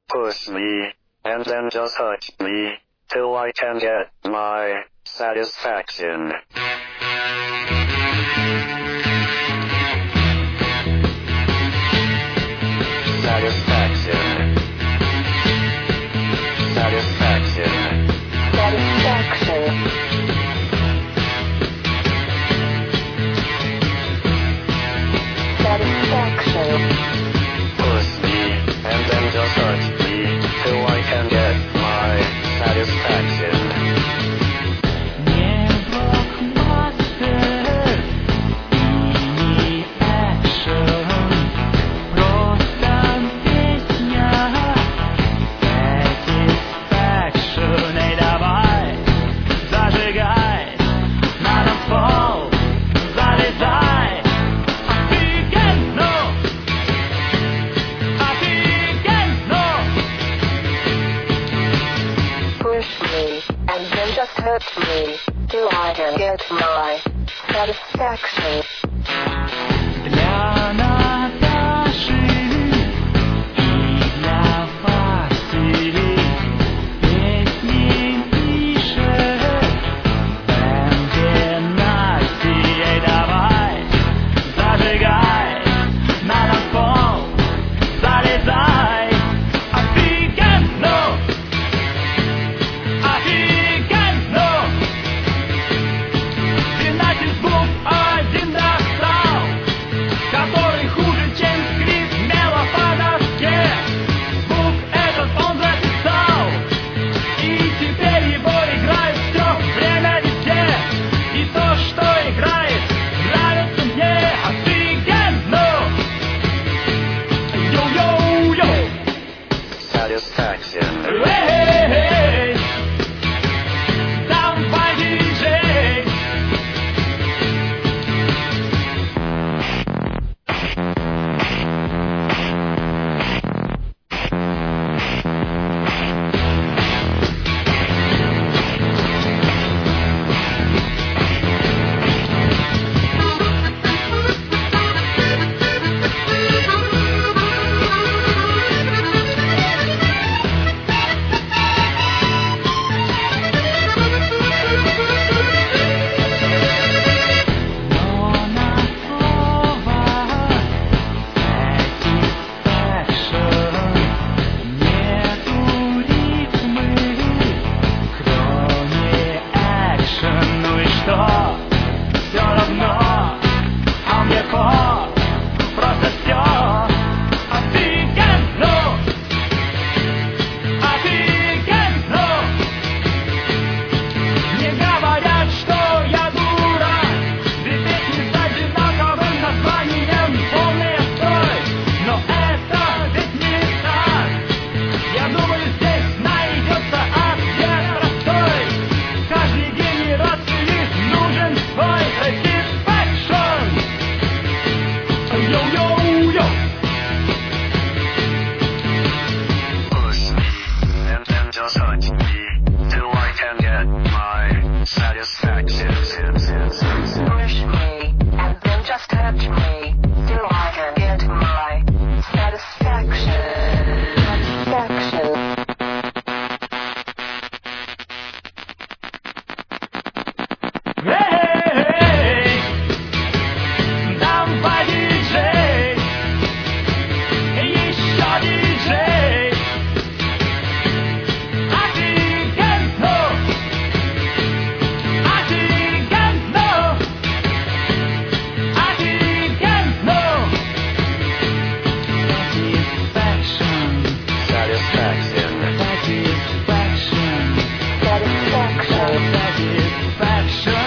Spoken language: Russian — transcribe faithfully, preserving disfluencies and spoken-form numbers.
Push me, and then just touch me, till I can get my satisfaction. Satisfaction. Satisfaction. Satisfaction. Satisfaction. Push me, and then just touch me, till I can get my satisfaction. Touch me, till I can get my satisfaction. Для Наташи и для Васи песни пишет Бенди Насти. Эй, давай, зажигай, на танцпол залезай. Офигенно, офигенно. Двенадцать звук, один достал, который хуже, чем скрип мела по доске. Звук этот он записал, и теперь его играют все время везде. И то, что играет, нравится мне офигенно. Йоу-йоу-йоу. Satisfaction. Эй-эй-эй. Давай, диджей. Satisfaction. Satisfaction. Satisfaction.